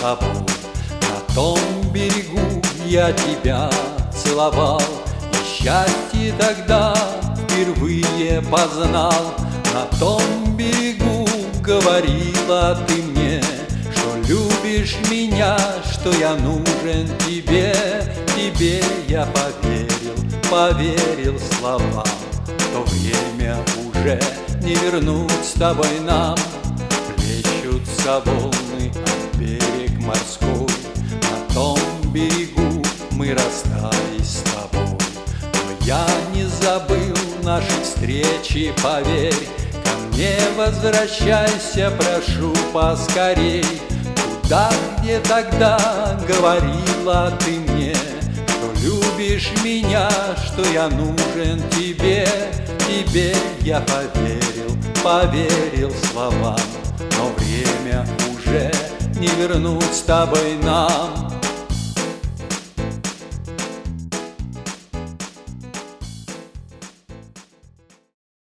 тобой. На том берегу я тебя целовал, и счастье тогда впервые познал. На том берегу говорила ты мне, что любишь меня, что я нужен тебе. Тебе я поверил словам. То время уже не вернуть с тобой нам. Плещутся волны, а берег морской. На том берегу мы расстались с тобой. Но я не забыл наши встречи, поверь. Ко мне возвращайся, прошу поскорей. Туда, где тогда говорила ты мне, что любишь меня, что я нужен тебе. Тебе я поверил словам. Но время уже не вернуть с тобой нам.